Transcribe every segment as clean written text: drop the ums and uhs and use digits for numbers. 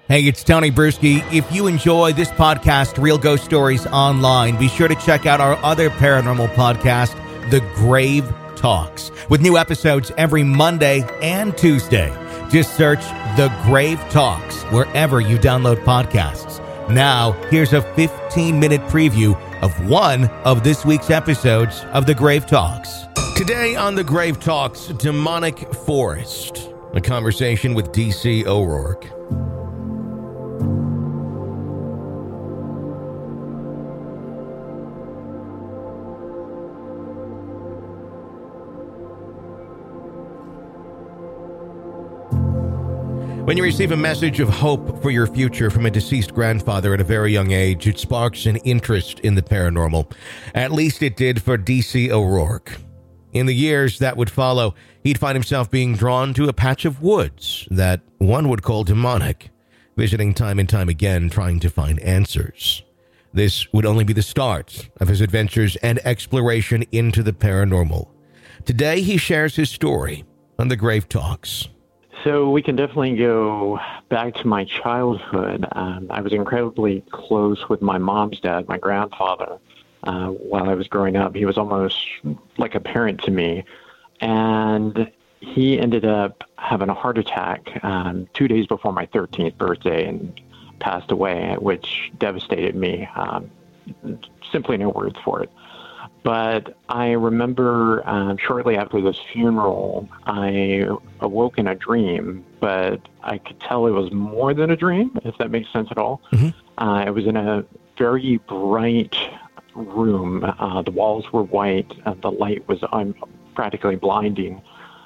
Hey, it's Tony Bruschi. If you enjoy this podcast, Real Ghost Stories Online, be sure to check out our other paranormal podcast, The Grave Talks, with new episodes every Monday and Tuesday. Just search The Grave Talks wherever you download podcasts. Now, here's a 15-minute preview of one of this week's episodes of The Grave Talks. Today on The Grave Talks, Demonic Forest, a conversation with D.C. O'Rourke. When you receive a message of hope for your future from a deceased grandfather at a very young age, it sparks an interest in the paranormal. At least it did for D.C. O'Rourke. In the years that would follow, he'd find himself being drawn to a patch of woods that one would call demonic, visiting time and time again, trying to find answers. This would only be the start of his adventures and exploration into the paranormal. Today, he shares his story on The Grave Talks. So we can definitely go back to my childhood. I was incredibly close with my mom's dad, my grandfather, while I was growing up. He was almost like a parent to me. And he ended up having a heart attack 2 days before my 13th birthday and passed away, which devastated me. Simply no words for it. But I remember shortly after this funeral, I awoke in a dream, but I could tell it was more than a dream, if that makes sense at all. Mm-hmm. I was in a very bright room. The walls were white. The light was practically blinding.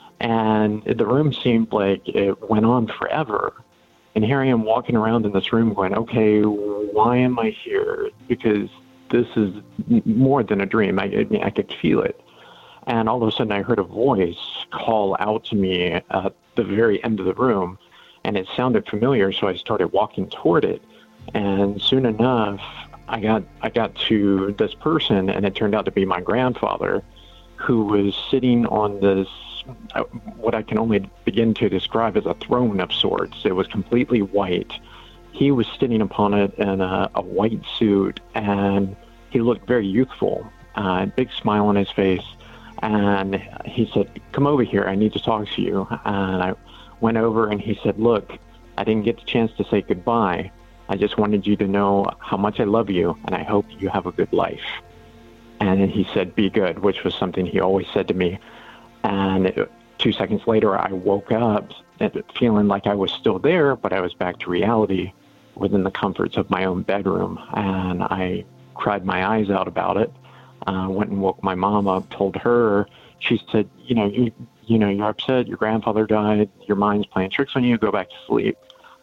And the room seemed like it went on forever. And here I am walking around in this room going, okay, why am I here? Because this is more than a dream. I could feel it. And all of a sudden I heard a voice call out to me at the very end of the room, and it sounded familiar, so I started walking toward it. And soon enough, I got to this person, and it turned out to be my grandfather, who was sitting on this, what I can only begin to describe as a throne of sorts. It was completely white. He was sitting upon it in a white suit, and he looked very youthful, big smile on his face. And he said, "Come over here, I need to talk to you." And I went over, and he said, "Look, I didn't get the chance to say goodbye. I just wanted you to know how much I love you, and I hope you have a good life." And he said, "Be good," which was something he always said to me. And 2 seconds later, I woke up feeling like I was still there, but I was back to reality within the comforts of my own bedroom. And I cried my eyes out about it. Went and woke my mom up, told her. She said, you're upset, your grandfather died, your mind's playing tricks on you, go back to sleep.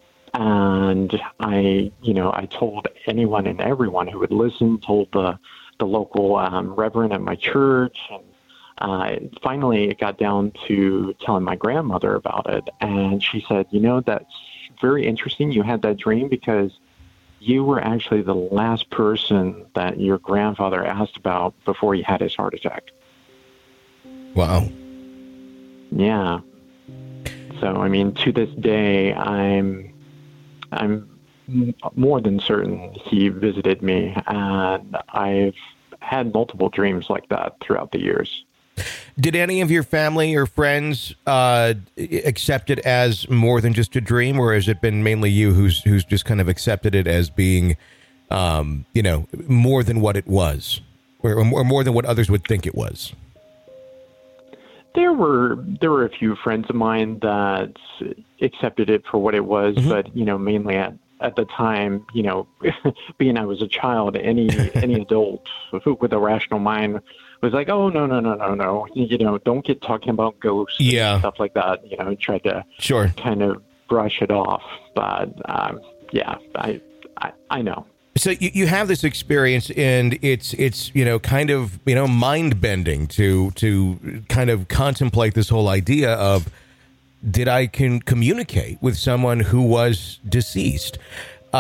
And I told anyone and everyone who would listen, told the local reverend at my church. And finally it got down to telling my grandmother about it. And she said, that's very interesting. You had that dream because you were actually the last person that your grandfather asked about before he had his heart attack. Wow. Yeah. So, to this day, I'm more than certain he visited me, and I've had multiple dreams like that throughout the years. Did any of your family or friends accept it as more than just a dream, or has it been mainly you who's just kind of accepted it as being, more than what it was, or more than what others would think it was? There were a few friends of mine that accepted it for what it was, mm-hmm. but mainly at the time, being I was a child, any adult with a rational mind was like, oh, no, don't get talking about ghosts and stuff like that. Tried to kind of brush it off. But, I know. So you have this experience, and it's kind of, mind-bending to kind of contemplate this whole idea of, did I communicate with someone who was deceased?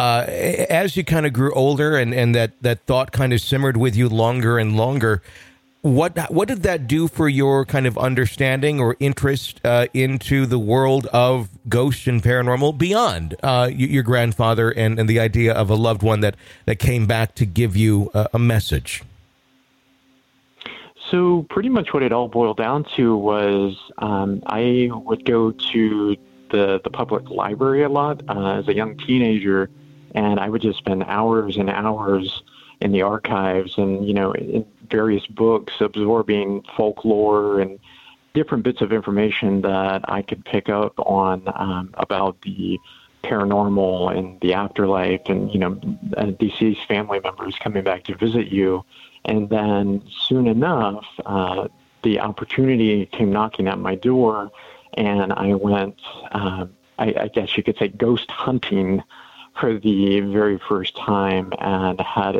As you kind of grew older and that thought kind of simmered with you longer and longer, What did that do for your kind of understanding or interest into the world of ghosts and paranormal beyond your grandfather and the idea of a loved one that came back to give you a message? So pretty much what it all boiled down to was I would go to the public library a lot as a young teenager, and I would just spend hours and hours in the archives and, in various books absorbing folklore and different bits of information that I could pick up on about the paranormal and the afterlife and, deceased family members coming back to visit you. And then soon enough, the opportunity came knocking at my door, and I went, I guess you could say, ghost hunting for the very first time, and had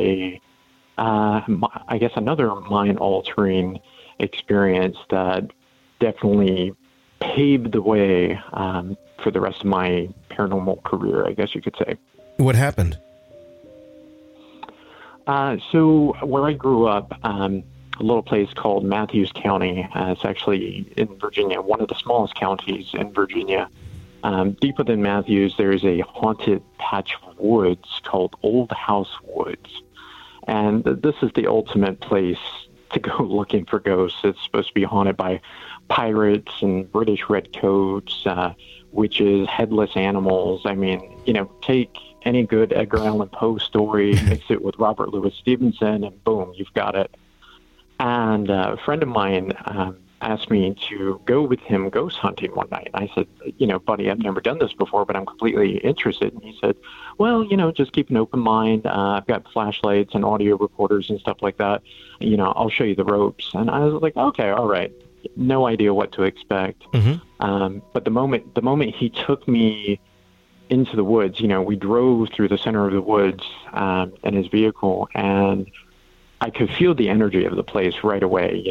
another mind-altering experience that definitely paved the way for the rest of my paranormal career, I guess you could say. What happened? So where I grew up, a little place called Matthews County. It's actually in Virginia, one of the smallest counties in Virginia. Deep within Matthews, there's a haunted patch of woods called Old House Woods. And this is the ultimate place to go looking for ghosts. It's supposed to be haunted by pirates and British redcoats, witches, headless animals. I mean, take any good Edgar Allan Poe story, mix it with Robert Louis Stevenson, and boom, you've got it. And a friend of mine asked me to go with him ghost hunting one night. I said, buddy, I've never done this before, but I'm completely interested. And he said, well, just keep an open mind. I've got flashlights and audio recorders and stuff like that. I'll show you the ropes. And I was like, okay, all right. No idea what to expect. Mm-hmm. But the moment he took me into the woods, we drove through the center of the woods in his vehicle, and I could feel the energy of the place right away.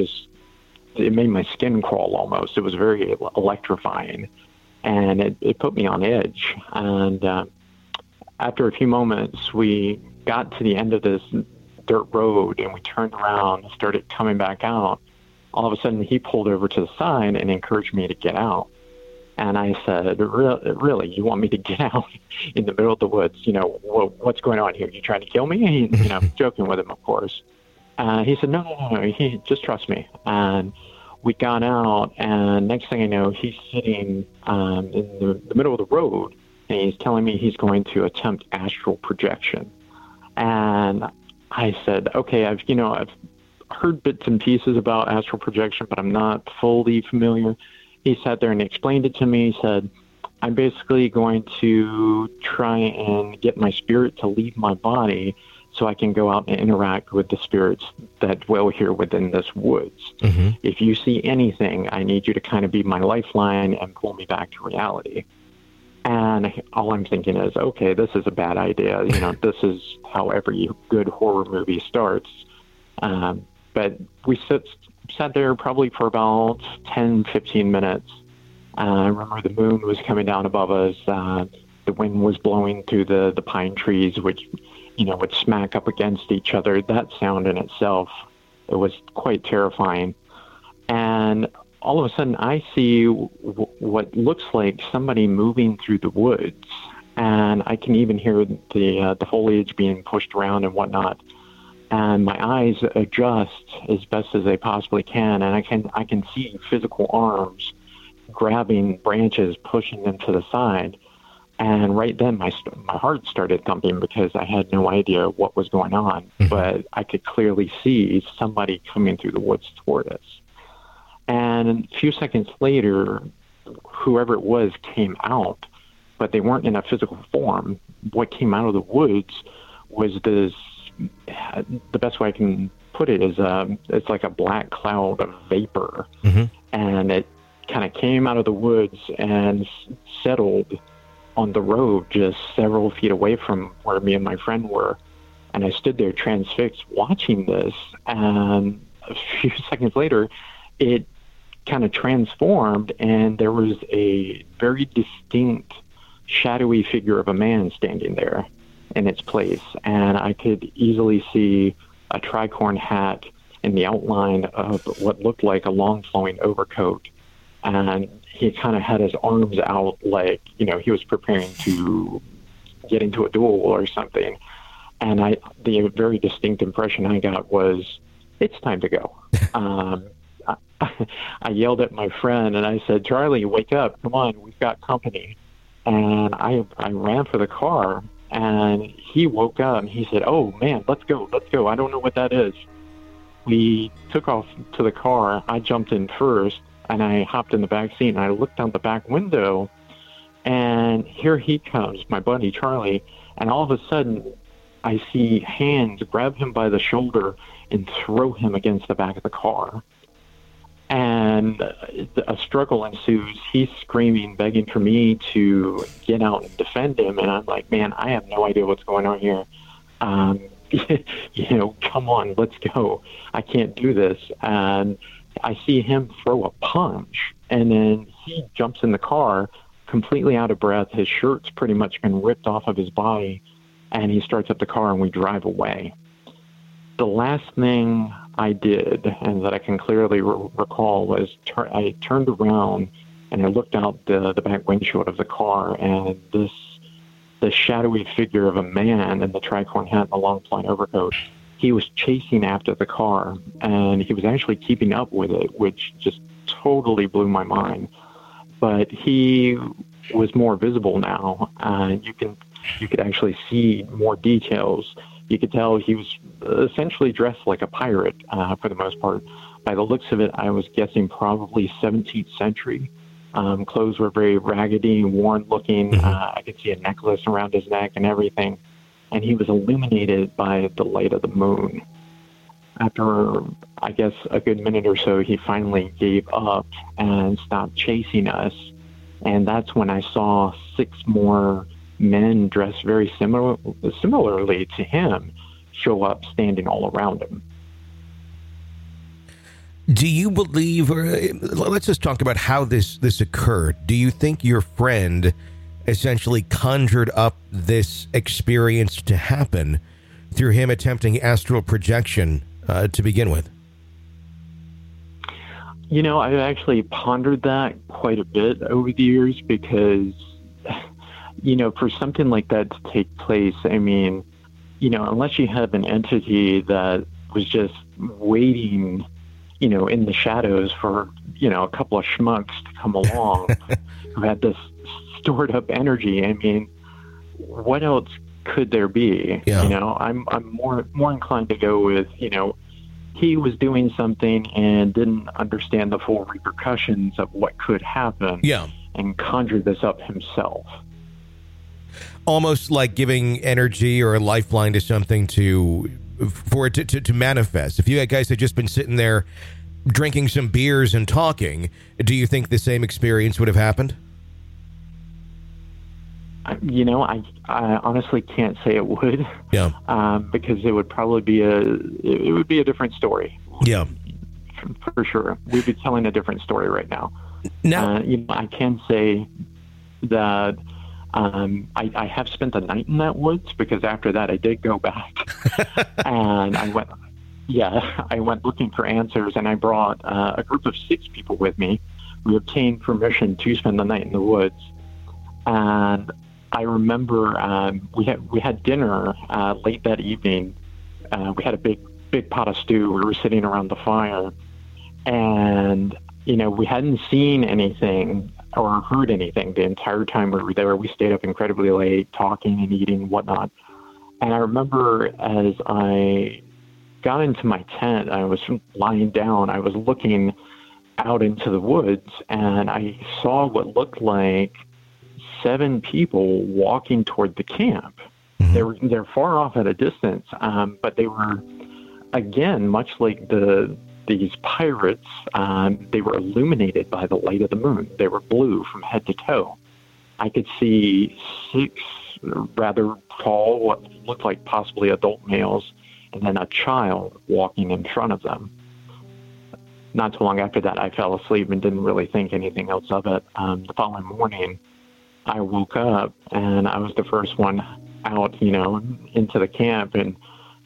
It made my skin crawl almost. It was very electrifying, and it put me on edge. And after a few moments, we got to the end of this dirt road, and we turned around and started coming back out. All of a sudden, he pulled over to the side and encouraged me to get out. And I said, really, you want me to get out in the middle of the woods? What's going on here? You trying to kill me? Joking with him, of course. He said, no, he just trust me. And we got out, and next thing I know, he's sitting in the middle of the road, and he's telling me he's going to attempt astral projection. And I said, okay, I've heard bits and pieces about astral projection, but I'm not fully familiar. He sat there and explained it to me. He said, I'm basically going to try and get my spirit to leave my body so I can go out and interact with the spirits that dwell here within this woods. Mm-hmm. If you see anything, I need you to kind of be my lifeline and pull me back to reality. And all I'm thinking is, okay, this is a bad idea. This is how every good horror movie starts. But we sat there probably for about 10, 15 minutes. I remember the moon was coming down above us. The wind was blowing through the pine trees, which, would smack up against each other. That sound in itself, it was quite terrifying. And all of a sudden, I see what looks like somebody moving through the woods. And I can even hear the foliage being pushed around and whatnot. And my eyes adjust as best as they possibly can, and I can see physical arms grabbing branches, pushing them to the side. And right then, my heart started thumping because I had no idea what was going on, mm-hmm. but I could clearly see somebody coming through the woods toward us. And a few seconds later, whoever it was came out, but they weren't in a physical form. What came out of the woods was this. The best way I can put it is it's like a black cloud of vapor, mm-hmm. and it kind of came out of the woods and settled on the road just several feet away from where me and my friend were. And I stood there transfixed watching this, and a few seconds later, it kind of transformed, and there was a very distinct shadowy figure of a man standing there in its place. And I could easily see a tricorn hat in the outline of what looked like a long flowing overcoat. And he kind of had his arms out like, he was preparing to get into a duel or something. And the very distinct impression I got was, it's time to go. I yelled at my friend and I said, Charlie, wake up. Come on, we've got company. And I ran for the car, and he woke up and he said, oh, man, let's go. I don't know what that is. We took off to the car. I jumped in first, and I hopped in the back seat, and I looked out the back window, and here he comes, my buddy Charlie, and all of a sudden I see hands grab him by the shoulder and throw him against the back of the car. And a struggle ensues. He's screaming, begging for me to get out and defend him. And I'm like, man, I have no idea what's going on here. Come on, let's go. I can't do this. And I see him throw a punch. And then he jumps in the car, completely out of breath. His shirt's pretty much been ripped off of his body. And he starts up the car and we drive away. The last thing I did, and that I can clearly recall, was I turned around and I looked out the back windshield of the car, and the shadowy figure of a man in the tricorn hat and the long flowing overcoat, he was chasing after the car, and he was actually keeping up with it, which just totally blew my mind. But he was more visible now. You could actually see more details. You could tell he was essentially dressed like a pirate for the most part. By the looks of it, I was guessing probably 17th century. Clothes were very raggedy, worn-looking. I could see a necklace around his neck and everything. And he was illuminated by the light of the moon. After, I guess, a good minute or so, he finally gave up and stopped chasing us. And that's when I saw 6 more men dressed very similarly to him show up, standing all around him. Do you believe, or let's just talk about how this occurred. Do you think your friend essentially conjured up this experience to happen through him attempting astral projection to begin with? I've actually pondered that quite a bit over the years because for something like that to take place, I mean, unless you have an entity that was just waiting, in the shadows for, a couple of schmucks to come along who had this stored up energy, I mean, what else could there be? Yeah. I'm more inclined to go with, he was doing something and didn't understand the full repercussions of what could happen. Yeah. And conjured this up himself. Almost like giving energy or a lifeline to something for it to manifest. If you guys had just been sitting there drinking some beers and talking, do you think the same experience would have happened? I honestly can't say it would. Yeah. Because it would probably be a different story. Yeah. For sure. We'd be telling a different story right now. Now, I can say that I have spent the night in that woods, because after that I did go back and I went looking for answers, and I brought a group of 6 people with me. We obtained permission to spend the night in the woods, and I remember we had dinner late that evening. We had a big pot of stew. We were sitting around the fire, and we hadn't seen anything or heard anything the entire time we were there. We stayed up incredibly late, talking and eating and whatnot. And I remember as I got into my tent, I was lying down, I was looking out into the woods, and I saw what looked like 7 people walking toward the camp. Mm-hmm. They're far off at a distance, but they were, again, much like these pirates, they were illuminated by the light of the moon. They were blue from head to toe. I could see 6 rather tall, what looked like possibly adult males, and then a child walking in front of them. Not too long after that, I fell asleep and didn't really think anything else of it. The following morning, I woke up, and I was the first one out, into the camp, and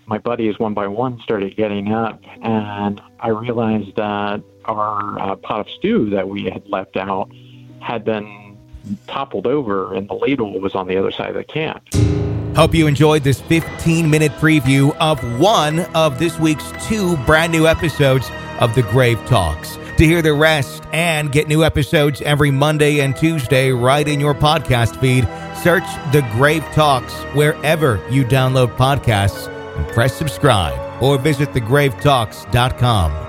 my buddies one by one started getting up, and I realized that our pot of stew that we had left out had been toppled over, and the ladle was on the other side of the camp. Hope you enjoyed this 15-minute preview of one of this week's 2 brand new episodes of The Grave Talks. To hear the rest and get new episodes every Monday and Tuesday right in your podcast feed, search The Grave Talks wherever you download podcasts and press subscribe, or visit thegravetalks.com.